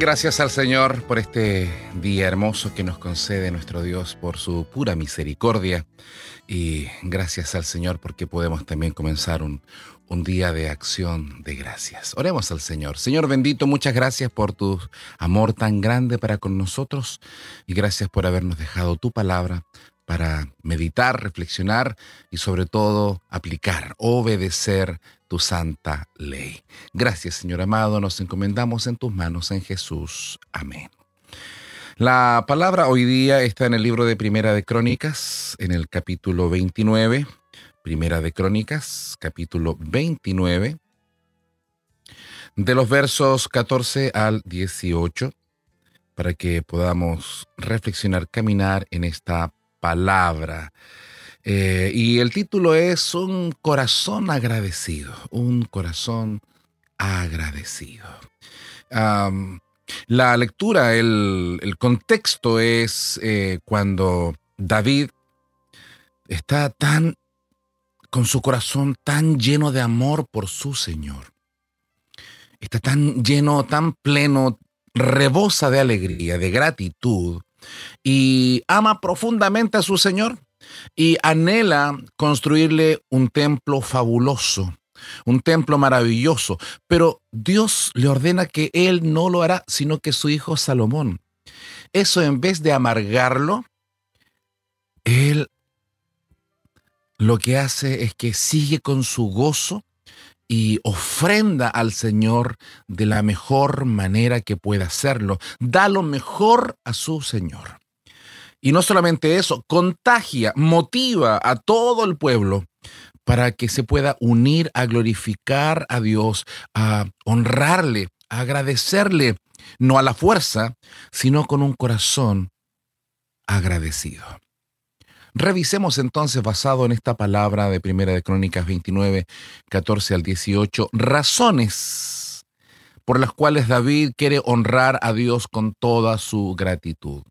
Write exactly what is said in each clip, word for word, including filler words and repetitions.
Gracias al Señor por este día hermoso que nos concede nuestro Dios por su pura misericordia. Y gracias al Señor porque podemos también comenzar un, un día de acción de gracias. Oremos al Señor. Señor bendito, muchas gracias por tu amor tan grande para con nosotros y gracias por habernos dejado tu palabra para meditar, reflexionar y sobre todo aplicar, obedecer tu santa ley. Gracias, Señor amado, nos encomendamos en tus manos en Jesús. Amén. La palabra hoy día está en el libro de Primera de Crónicas, en el capítulo veintinueve. Primera de Crónicas, capítulo veintinueve, de los versos catorce al dieciocho, para que podamos reflexionar, caminar en esta palabra. Eh, y el título es Un corazón agradecido, un corazón agradecido. Um, la lectura, el, el contexto es eh, cuando David está tan, con su corazón tan lleno de amor por su Señor. Está tan lleno, tan pleno, rebosa de alegría, de gratitud, y ama profundamente a su Señor. Y anhela construirle un templo fabuloso, un templo maravilloso. Pero Dios le ordena que él no lo hará, sino que su hijo Salomón. Eso, en vez de amargarlo, él lo que hace es que sigue con su gozo y ofrenda al Señor de la mejor manera que pueda hacerlo. Da lo mejor a su Señor. Y no solamente eso, contagia, motiva a todo el pueblo para que se pueda unir a glorificar a Dios, a honrarle, a agradecerle, no a la fuerza, sino con un corazón agradecido. Revisemos entonces, basado en esta palabra de Primera de Crónicas veintinueve, catorce al dieciocho, razones por las cuales David quiere honrar a Dios con toda su gratitud.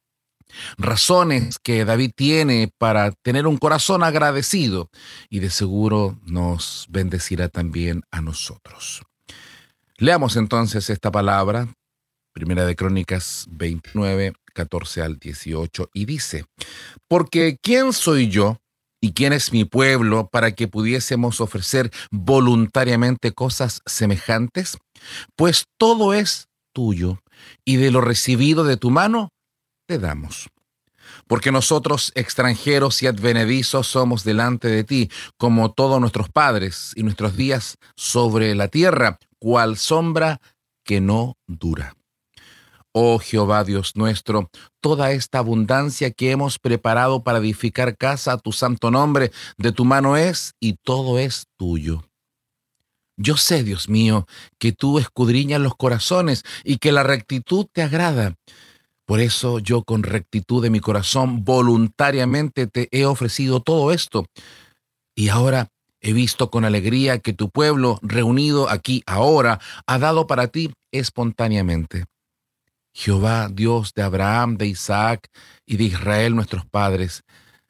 Razones que David tiene para tener un corazón agradecido y de seguro nos bendecirá también a nosotros. Leamos entonces esta palabra, Primera de Crónicas veintinueve, catorce al dieciocho, y dice: Porque ¿quién soy yo y quién es mi pueblo para que pudiésemos ofrecer voluntariamente cosas semejantes? Pues todo es tuyo y de lo recibido de tu mano te damos. Porque nosotros, extranjeros y advenedizos, somos delante de ti, como todos nuestros padres, y nuestros días sobre la tierra, cual sombra que no dura. Oh Jehová Dios nuestro, toda esta abundancia que hemos preparado para edificar casa a tu santo nombre, de tu mano es, y todo es tuyo. Yo sé, Dios mío, que tú escudriñas los corazones y que la rectitud te agrada. Por eso yo, con rectitud de mi corazón, voluntariamente te he ofrecido todo esto. Y ahora he visto con alegría que tu pueblo, reunido aquí ahora, ha dado para ti espontáneamente. Jehová, Dios de Abraham, de Isaac y de Israel, nuestros padres,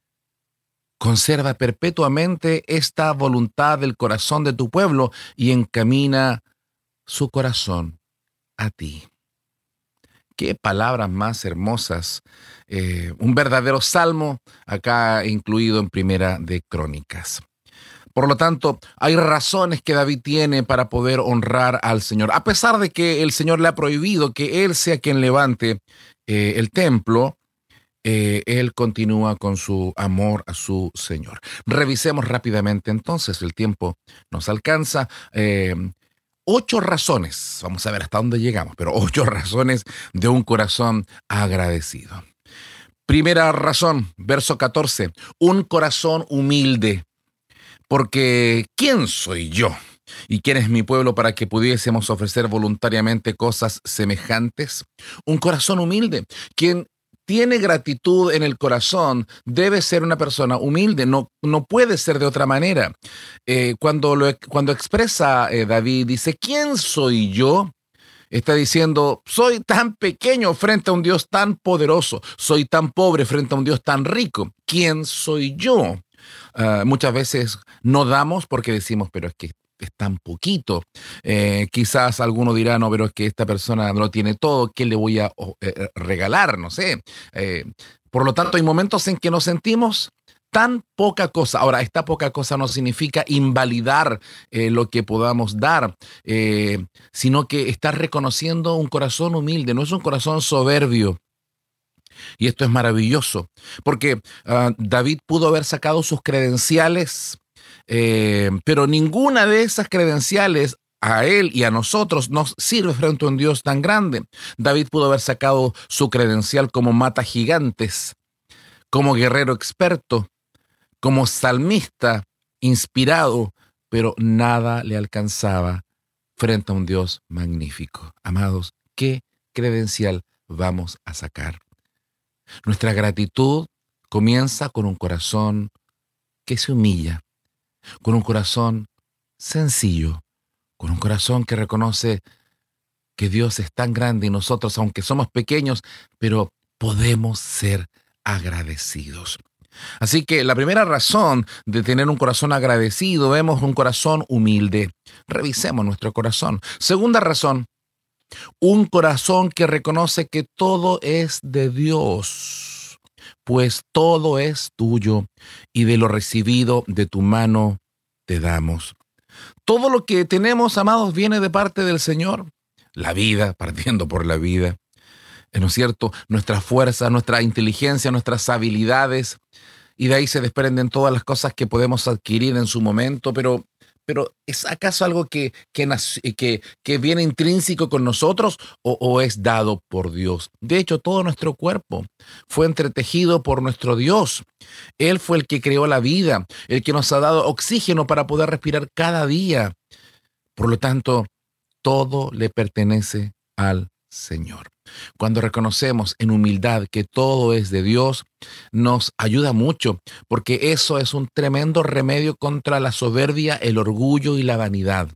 conserva perpetuamente esta voluntad del corazón de tu pueblo y encamina su corazón a ti. Qué palabras más hermosas. Eh, un verdadero salmo acá incluido en Primera de Crónicas. Por lo tanto, hay razones que David tiene para poder honrar al Señor. A pesar de que el Señor le ha prohibido que Él sea quien levante eh, el templo, eh, Él continúa con su amor a su Señor. Revisemos rápidamente entonces, el tiempo nos alcanza. Eh, Ocho razones, vamos a ver hasta dónde llegamos, pero ocho razones de un corazón agradecido. Primera razón, verso catorce, un corazón humilde. Porque ¿quién soy yo? ¿Y quién es mi pueblo para que pudiésemos ofrecer voluntariamente cosas semejantes? Un corazón humilde. Quien tiene gratitud en el corazón debe ser una persona humilde, no, no puede ser de otra manera. Eh, cuando, lo, cuando expresa eh, David, dice, ¿quién soy yo? Está diciendo, soy tan pequeño frente a un Dios tan poderoso, soy tan pobre frente a un Dios tan rico. ¿Quién soy yo? Uh, muchas veces no damos porque decimos, pero es que es tan poquito. Eh, quizás alguno dirá, no, pero es que esta persona no lo tiene todo, ¿qué le voy a oh, eh, regalar? No sé. Eh, por lo tanto, hay momentos en que nos sentimos tan poca cosa. Ahora, esta poca cosa no significa invalidar eh, lo que podamos dar, eh, sino que estar reconociendo un corazón humilde, no es un corazón soberbio. Y esto es maravilloso, porque uh, David pudo haber sacado sus credenciales, eh, pero ninguna de esas credenciales a él y a nosotros nos sirve frente a un Dios tan grande. David pudo haber sacado su credencial como mata gigantes, como guerrero experto, como salmista inspirado, pero nada le alcanzaba frente a un Dios magnífico. Amados, ¿qué credencial vamos a sacar? Nuestra gratitud comienza con un corazón que se humilla, con un corazón sencillo, con un corazón que reconoce que Dios es tan grande y nosotros, aunque somos pequeños, pero podemos ser agradecidos. Así que la primera razón de tener un corazón agradecido, vemos un corazón humilde. Revisemos nuestro corazón. Segunda razón, un corazón que reconoce que todo es de Dios, pues todo es tuyo y de lo recibido de tu mano te damos. Todo lo que tenemos, amados, viene de parte del Señor. La vida, partiendo por la vida, ¿no es cierto? Nuestra fuerza, nuestra inteligencia, nuestras habilidades, y de ahí se desprenden todas las cosas que podemos adquirir en su momento, pero, pero ¿es acaso algo que, que, nac- que, que viene intrínseco con nosotros o, o es dado por Dios? De hecho, todo nuestro cuerpo fue entretejido por nuestro Dios. Él fue el que creó la vida, el que nos ha dado oxígeno para poder respirar cada día. Por lo tanto, todo le pertenece al Señor. Cuando reconocemos en humildad que todo es de Dios, nos ayuda mucho, porque eso es un tremendo remedio contra la soberbia, el orgullo y la vanidad.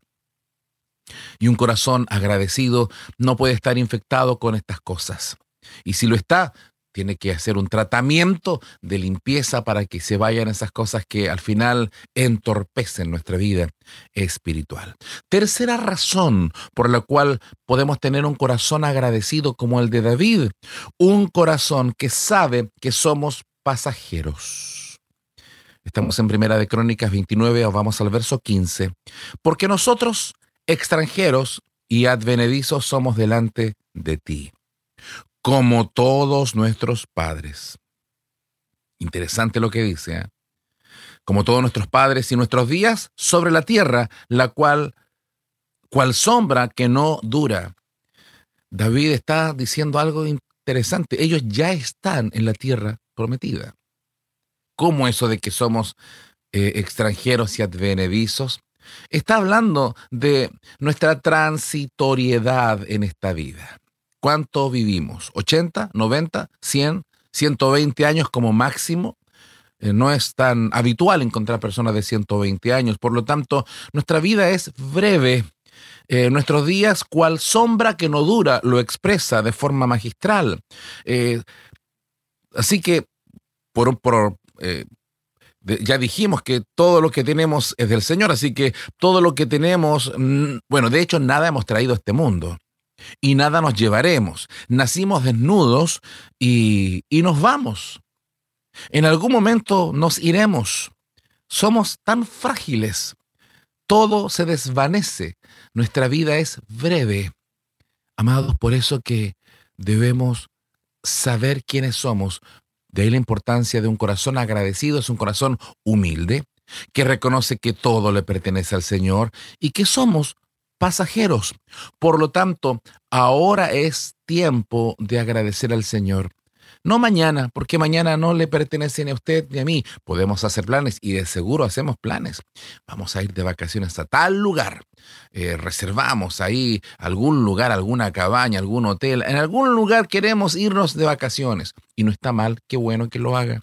Y un corazón agradecido no puede estar infectado con estas cosas. Y si lo está, tiene que hacer un tratamiento de limpieza para que se vayan esas cosas que al final entorpecen nuestra vida espiritual. Tercera razón por la cual podemos tener un corazón agradecido como el de David, un corazón que sabe que somos pasajeros. Estamos en Primera de Crónicas veintinueve, vamos al verso quince. Porque nosotros, extranjeros y advenedizos, somos delante de ti, como todos nuestros padres. Interesante lo que dice, ¿eh? Como todos nuestros padres y nuestros días sobre la tierra, la cual, cual sombra que no dura. David está diciendo algo interesante. Ellos ya están en la tierra prometida. ¿Cómo eso de que somos eh, extranjeros y advenedizos? Está hablando de nuestra transitoriedad en esta vida. ¿Cuánto vivimos? ¿ochenta, noventa, cien, ciento veinte años como máximo? Eh, no es tan habitual encontrar personas de ciento veinte años. Por lo tanto, nuestra vida es breve. Eh, nuestros días, cual sombra que no dura, lo expresa de forma magistral. Eh, así que, por, por eh, de- ya dijimos que todo lo que tenemos es del Señor, así que todo lo que tenemos, mm, bueno, de hecho, nada hemos traído a este mundo. Y nada nos llevaremos. Nacimos desnudos y, y nos vamos. En algún momento nos iremos. Somos tan frágiles. Todo se desvanece. Nuestra vida es breve. Amados, por eso que debemos saber quiénes somos. De ahí la importancia de un corazón agradecido, es un corazón humilde, que reconoce que todo le pertenece al Señor y que somos pasajeros. Por lo tanto, ahora es tiempo de agradecer al Señor. No mañana, porque mañana no le pertenece ni a usted ni a mí. Podemos hacer planes y de seguro hacemos planes. Vamos a ir de vacaciones a tal lugar. Eh, reservamos ahí algún lugar, alguna cabaña, algún hotel. En algún lugar queremos irnos de vacaciones. Y no está mal, qué bueno que lo haga.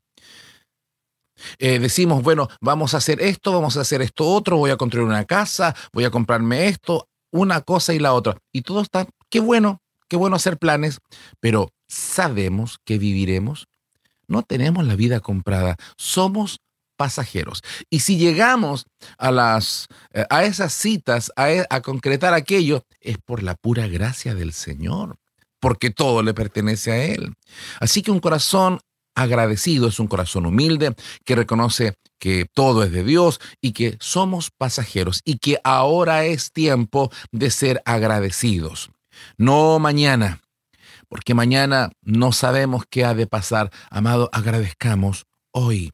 Eh, decimos, bueno, vamos a hacer esto, vamos a hacer esto otro, voy a construir una casa, voy a comprarme esto, una cosa y la otra. Y todo está, qué bueno, qué bueno hacer planes, pero sabemos que viviremos. No tenemos la vida comprada, somos pasajeros. Y si llegamos a, las, eh, a esas citas, a, e- a concretar aquello, es por la pura gracia del Señor, porque todo le pertenece a Él. Así que un corazón agradecido es un corazón humilde que reconoce que todo es de Dios y que somos pasajeros y que ahora es tiempo de ser agradecidos. No mañana, porque mañana no sabemos qué ha de pasar. Amado, agradezcamos hoy.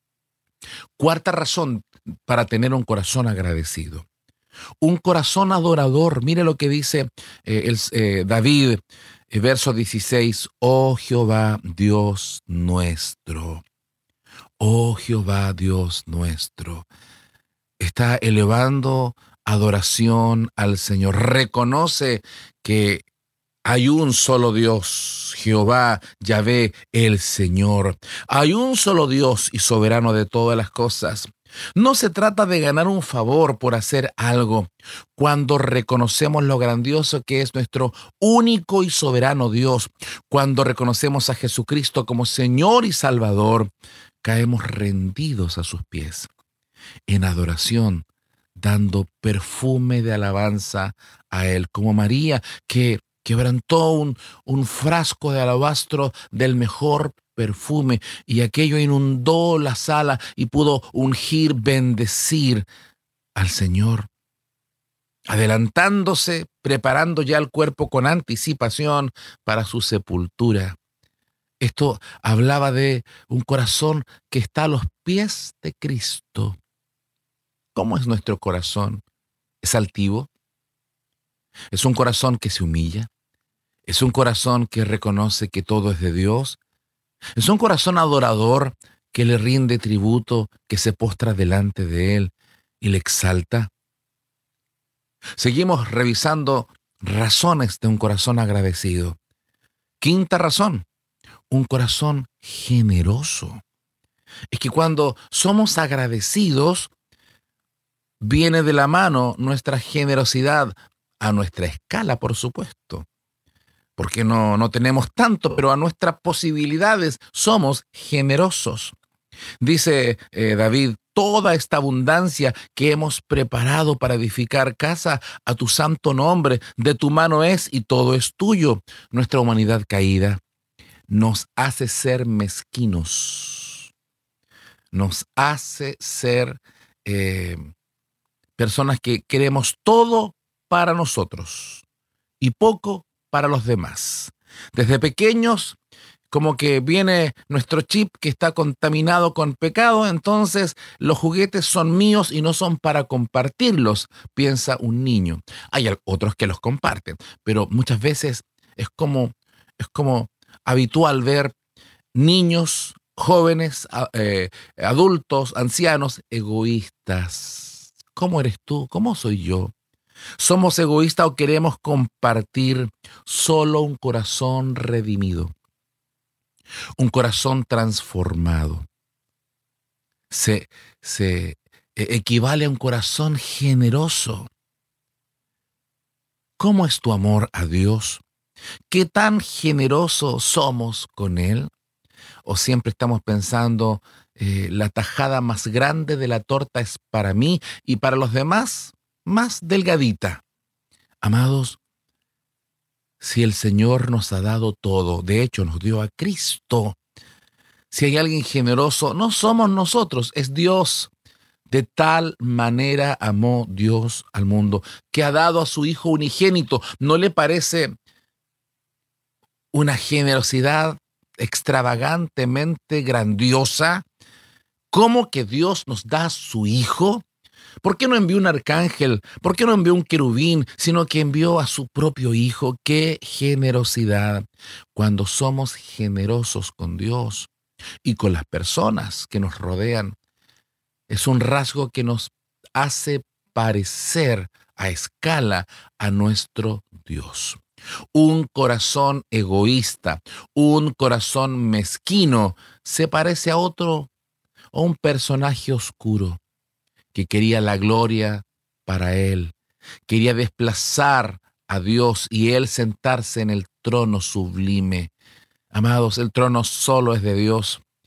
Cuarta razón para tener un corazón agradecido. Un corazón adorador. Mire lo que dice eh, el, eh, David, eh, verso dieciséis. Oh Jehová, Dios nuestro. Oh Jehová, Dios nuestro. Está elevando adoración al Señor. Reconoce que hay un solo Dios, Jehová, Yahvé, el Señor. Hay un solo Dios y soberano de todas las cosas. No se trata de ganar un favor por hacer algo. Cuando reconocemos lo grandioso que es nuestro único y soberano Dios, cuando reconocemos a Jesucristo como Señor y Salvador, caemos rendidos a sus pies, en adoración, dando perfume de alabanza a Él, como María, que quebrantó un, un frasco de alabastro del mejor perfume y aquello inundó la sala y pudo ungir, bendecir al Señor, adelantándose, preparando ya el cuerpo con anticipación para su sepultura. Esto hablaba de un corazón que está a los pies de Cristo. ¿Cómo es nuestro corazón? ¿Es altivo? ¿Es un corazón que se humilla? ¿Es un corazón que reconoce que todo es de Dios? ¿Es un corazón adorador que le rinde tributo, que se postra delante de Él y le exalta? Seguimos revisando razones de un corazón agradecido. Quinta razón, un corazón generoso. Es que cuando somos agradecidos, viene de la mano nuestra generosidad, a nuestra escala, por supuesto. Porque no, no tenemos tanto, pero a nuestras posibilidades somos generosos. Dice eh, David, toda esta abundancia que hemos preparado para edificar casa a tu santo nombre, de tu mano es y todo es tuyo. Nuestra humanidad caída nos hace ser mezquinos, nos hace ser eh, personas que queremos todo para nosotros y poco para los demás. Desde pequeños, como que viene nuestro chip que está contaminado con pecado, entonces los juguetes son míos y no son para compartirlos, piensa un niño. Hay otros que los comparten, pero muchas veces es como, es como habitual ver niños, jóvenes, a- eh, adultos, ancianos, egoístas. ¿Cómo eres tú? ¿Cómo soy yo? ¿Somos egoístas o queremos compartir solo un corazón redimido? Un corazón transformado. Se, se eh, equivale a un corazón generoso. ¿Cómo es tu amor a Dios? ¿Qué tan generosos somos con Él? ¿O siempre estamos pensando, eh, la tajada más grande de la torta es para mí y para los demás más delgadita? Amados, si el Señor nos ha dado todo, de hecho nos dio a Cristo, si hay alguien generoso, no somos nosotros, es Dios. De tal manera amó Dios al mundo, que ha dado a su Hijo unigénito. ¿No le parece una generosidad extravagantemente grandiosa? ¿Cómo que Dios nos da a su Hijo? ¿Por qué no envió un arcángel? ¿Por qué no envió un querubín? Sino que envió a su propio Hijo. ¡Qué generosidad! Cuando somos generosos con Dios y con las personas que nos rodean, es un rasgo que nos hace parecer a escala a nuestro Dios. Un corazón egoísta, un corazón mezquino, se parece a otro, a un personaje oscuro que quería la gloria para él, quería desplazar a Dios y él sentarse en el trono sublime. Amados, el trono solo es de Dios.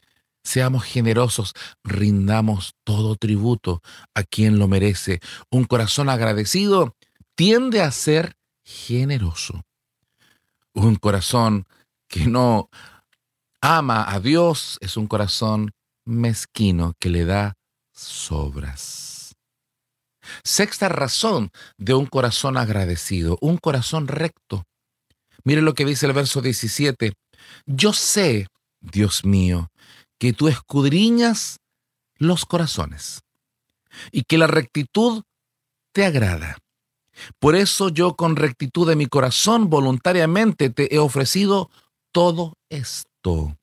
Seamos generosos, rindamos todo tributo a quien lo merece. Un corazón agradecido tiende a ser generoso. Un corazón que no ama a Dios es un corazón mezquino que le da sobras. Sexta razón de un corazón agradecido, un corazón recto. Mire lo que dice el verso diecisiete. Yo sé, Dios mío, que tú escudriñas los corazones y que la rectitud te agrada. Por eso yo con rectitud de mi corazón voluntariamente te he ofrecido todo esto.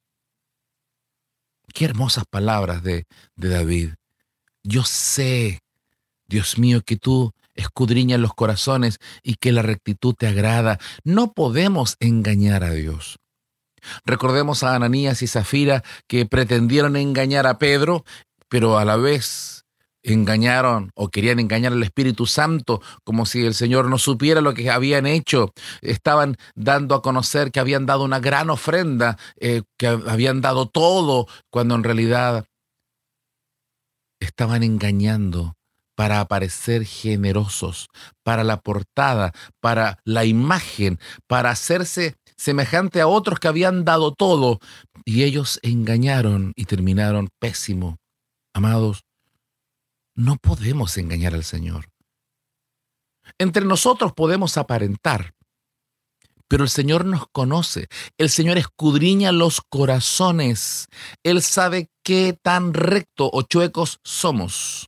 Qué hermosas palabras de, de David. Yo sé, Dios mío, que tú escudriñas los corazones y que la rectitud te agrada. No podemos engañar a Dios. Recordemos a Ananías y Zafira que pretendieron engañar a Pedro, pero a la vez engañaron o querían engañar al Espíritu Santo, como si el Señor no supiera lo que habían hecho. Estaban dando a conocer que habían dado una gran ofrenda, eh, que habían dado todo, cuando en realidad estaban engañando para aparecer generosos, para la portada, para la imagen, para hacerse semejante a otros que habían dado todo, y ellos engañaron y terminaron pésimo. Amados, no podemos engañar al Señor. Entre nosotros podemos aparentar, pero el Señor nos conoce. El Señor escudriña los corazones. Él sabe qué tan recto o chuecos somos.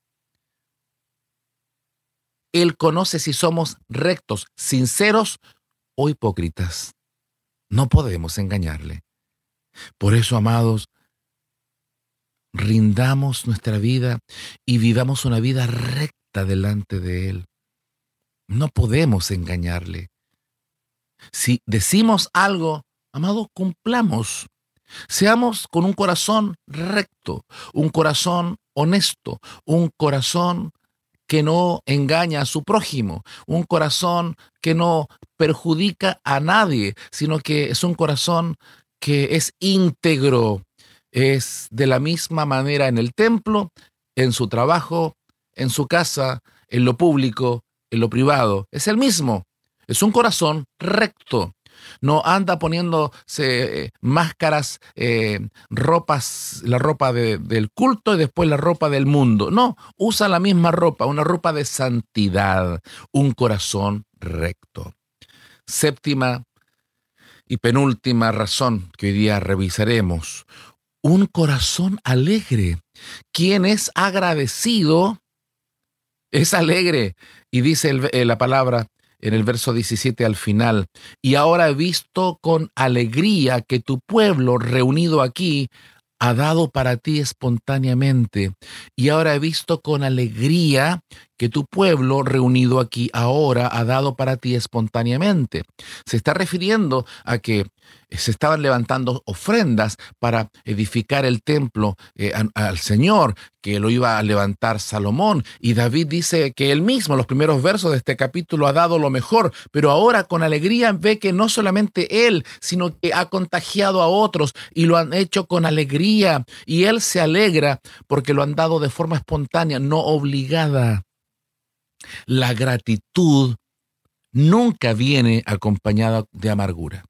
Él conoce si somos rectos, sinceros o hipócritas. No podemos engañarle. Por eso, amados, rindamos nuestra vida y vivamos una vida recta delante de Él. No podemos engañarle. Si decimos algo, amado, cumplamos. Seamos con un corazón recto, un corazón honesto, un corazón que no engaña a su prójimo, un corazón que no perjudica a nadie, sino que es un corazón que es íntegro, es de la misma manera en el templo, en su trabajo, en su casa, en lo público, en lo privado. Es el mismo, es un corazón recto. No anda poniéndose eh, máscaras, eh, ropas, la ropa de, del culto y después la ropa del mundo. No, usa la misma ropa, una ropa de santidad, un corazón recto. Séptima y penúltima razón que hoy día revisaremos. Un corazón alegre. Quien es agradecido es alegre. Y dice el, eh, la palabra en el verso diecisiete al final, y ahora he visto con alegría que tu pueblo reunido aquí ha dado para ti espontáneamente. Y ahora he visto con alegría que tu pueblo reunido aquí ahora ha dado para ti espontáneamente. Se está refiriendo a que se estaban levantando ofrendas para edificar el templo eh, a, al Señor, que lo iba a levantar Salomón. Y David dice que él mismo, en los primeros versos de este capítulo, ha dado lo mejor, pero ahora con alegría ve que no solamente él, sino que ha contagiado a otros y lo han hecho con alegría. Y él se alegra porque lo han dado de forma espontánea, no obligada. La gratitud nunca viene acompañada de amargura.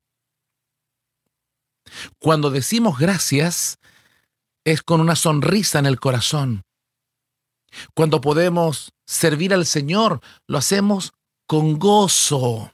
Cuando decimos gracias, es con una sonrisa en el corazón. Cuando podemos servir al Señor, lo hacemos con gozo.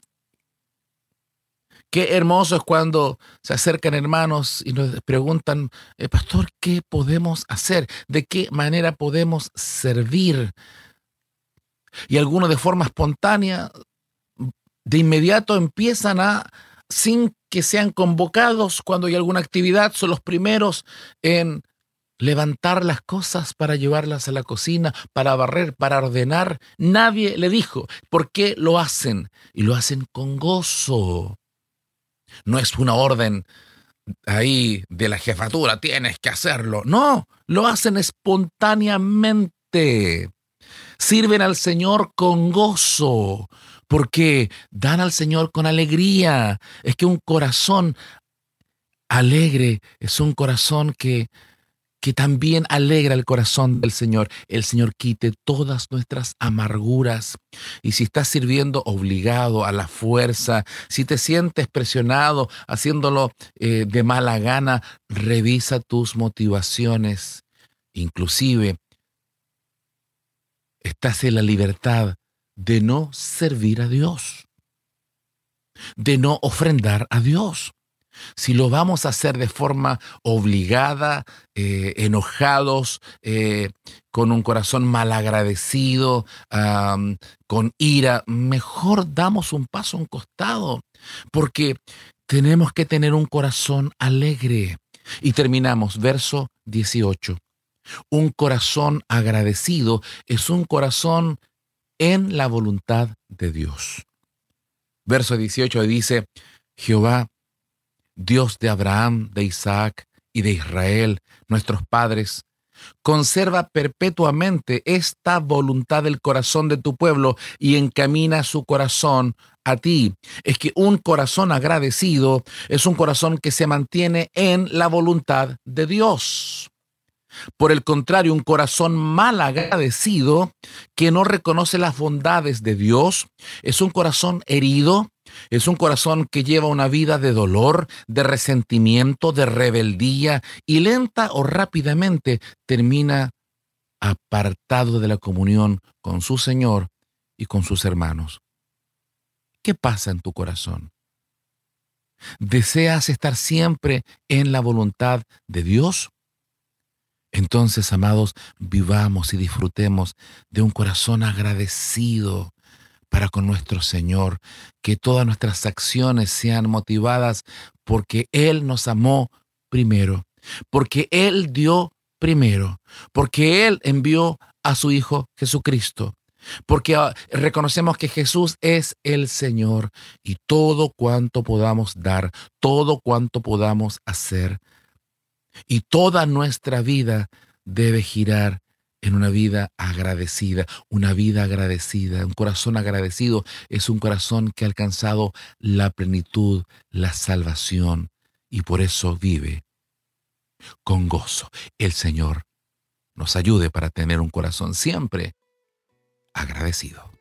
Qué hermoso es cuando se acercan hermanos y nos preguntan, eh, pastor, ¿qué podemos hacer? ¿De qué manera podemos servir? Y algunos de forma espontánea, de inmediato empiezan a, sin que sean convocados, cuando hay alguna actividad, son los primeros en levantar las cosas para llevarlas a la cocina, para barrer, para ordenar. Nadie le dijo por qué lo hacen, y lo hacen con gozo. No es una orden ahí de la jefatura, tienes que hacerlo. No, lo hacen espontáneamente. Sirven al Señor con gozo, porque dan al Señor con alegría. Es que un corazón Alegre es un corazón que que también alegra el corazón del Señor. El Señor quite todas nuestras amarguras. Y si estás sirviendo obligado, a la fuerza, si te sientes presionado, haciéndolo eh, de mala gana, revisa tus motivaciones. Inclusive, estás en la libertad de no servir a Dios, de no ofrendar a Dios. Si lo vamos a hacer de forma obligada, eh, enojados, eh, con un corazón malagradecido, am, con ira, mejor damos un paso a un costado, porque tenemos que tener un corazón alegre. Y terminamos, verso dieciocho. Un corazón agradecido es un corazón en la voluntad de Dios. Verso dieciocho dice, Jehová, Dios de Abraham, de Isaac y de Israel, nuestros padres, conserva perpetuamente esta voluntad del corazón de tu pueblo y encamina su corazón a ti. Es que un corazón agradecido es un corazón que se mantiene en la voluntad de Dios. Por el contrario, un corazón mal agradecido que no reconoce las bondades de Dios es un corazón herido, es un corazón que lleva una vida de dolor, de resentimiento, de rebeldía y lenta o rápidamente termina apartado de la comunión con su Señor y con sus hermanos. ¿Qué pasa en tu corazón? ¿Deseas estar siempre en la voluntad de Dios? Entonces, amados, vivamos y disfrutemos de un corazón agradecido para con nuestro Señor, que todas nuestras acciones sean motivadas porque Él nos amó primero, porque Él dio primero, porque Él envió a su Hijo Jesucristo, porque uh, reconocemos que Jesús es el Señor y todo cuanto podamos dar, todo cuanto podamos hacer, y toda nuestra vida debe girar en una vida agradecida, una vida agradecida. Un corazón agradecido es un corazón que ha alcanzado la plenitud, la salvación, y por eso vive con gozo. El Señor nos ayude para tener un corazón siempre agradecido.